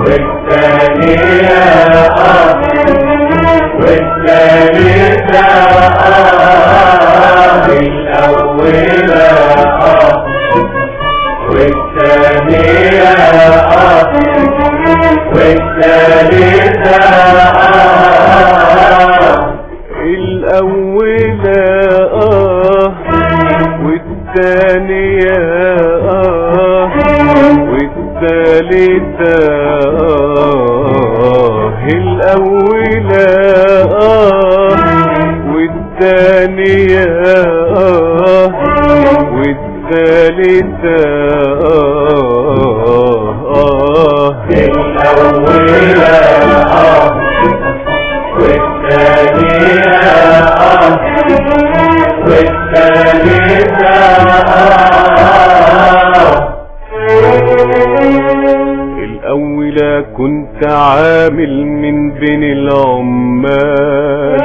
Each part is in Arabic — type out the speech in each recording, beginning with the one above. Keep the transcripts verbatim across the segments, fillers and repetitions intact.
والثانية آه والثالثة آه الأولى آه والثانية آه والثالثة آه الأولى آه والثانية آه والثالثة آه الأولى آه والثانية آه والثالثة آه آه الأولى آه والثانية آه والثالثة آه الأولى كنت عامل من بين العمال،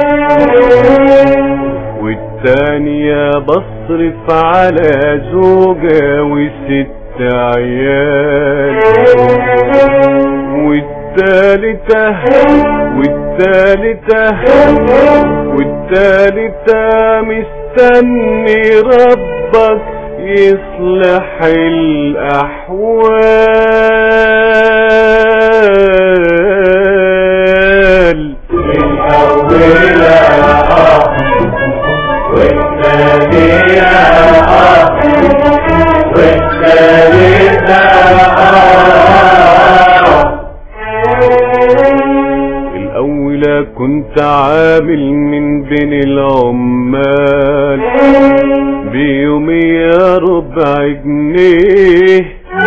والثانية بصرف على زوجة وست عيال، والثالثة والثالثة والثالثة مستني ربك يصلح الأحوال. الأولى آه والثانية آه والثالثة آه الأولى كنت عامل من بين العمال بيومية ربع جنيه،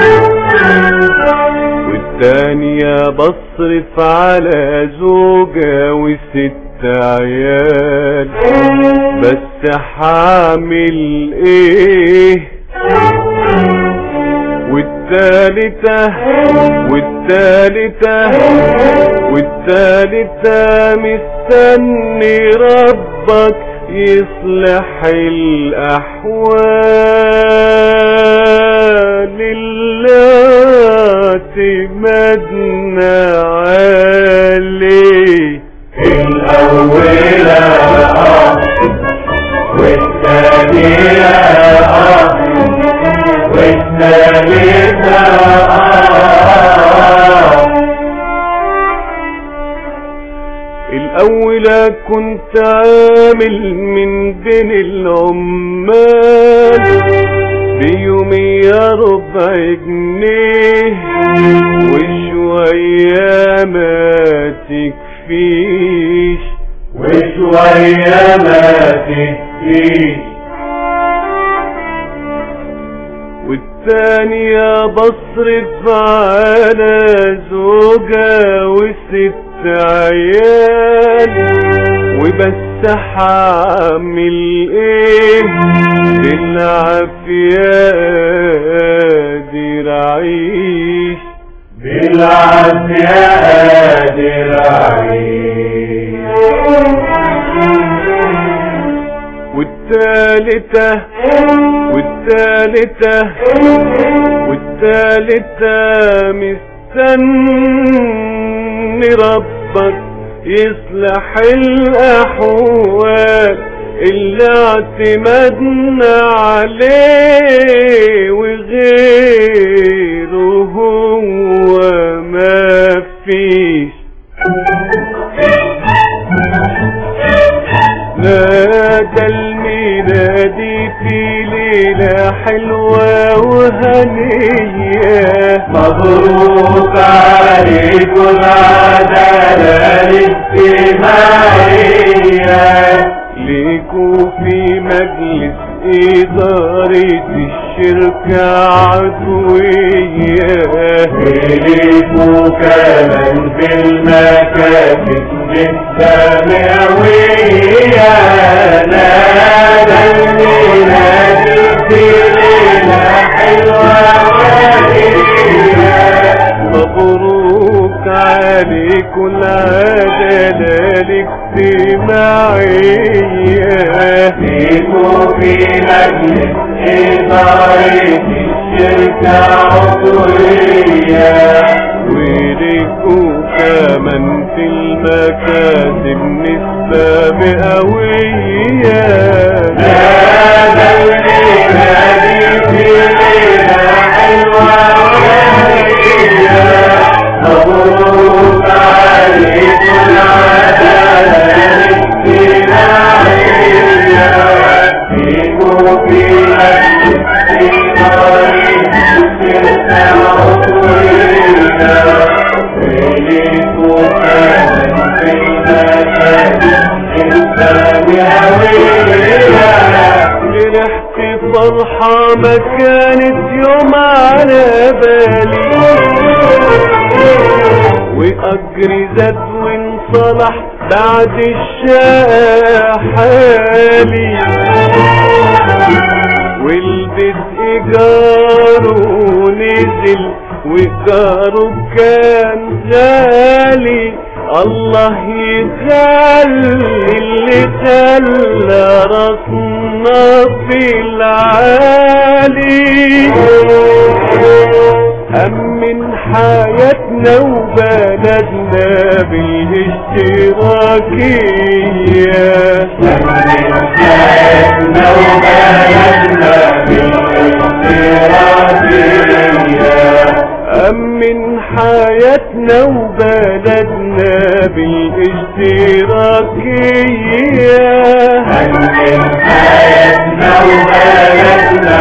والثانية بصرف على زوجة وست عيال، بس حامل ايه؟ والثالثة والثالثة والثالثة مستني ربك يصلح الأحوال اللي اعتمدنا عليه. الأولى آه والثانية آه والثالثة آه الأولى كنت عامل من بين العمال بيومية ربع جنيه، وشوية ما تكفيش وشوية ما تكفيش، والثانية بصرف على زوجة وست عيال، وبس حامل ايه؟ بالعافية قادر اعيش، بالعافية قادر اعيش، والثالثة والثالثة والثالثة مستني ربك يصلح الأحوال اللي اعتمدنا عليه، وغيره هو ما فيش. نادى الميلادي في ليلة حلوة وهنية، مبروك عليكم العدالة الاجتماعية، ليكوا في مجلس إدارة الشركة عضوية، وليكوا كمان في المكاتب السماوية. نادى الميلادي في ليلة حلوة وهنية، مبروك عليكوا العدالة الاجتماعية، ليكوا في مجلس إدارة الشركة عضوية، وليكوا وكمان في المكاسب نسبة مئوية. هذا الليلة دي في ليلة حلوة وهادية، مبروك عليكم العدالة الاجتماعية، فيكم في مجلس إداري سلسلة عضوية، ويليكم كمان في المكاسب فرحت فرحة ما كانت يوم على بالي، وأجري زاد وانصلح بعد الشقا حالي، والبيت إيجاره نزل وإيجاره كان غالي. الله يخلي اللي خلى راسنا في العالي، أمن حياتنا وبلدنا بالاشتراكية، أمن حياتنا وبلدنا بالاشتراكية، أمن حياتنا وبلدنا بالاشتراكية، أمن حياتنا وبلدنا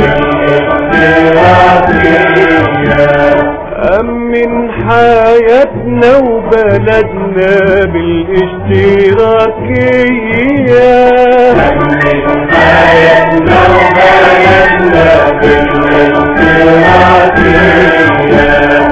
بالاشتراكية، أمن حياتنا وبلدنا بالاشتراكية، أمن حياتنا وبلدنا بالاشتراكية.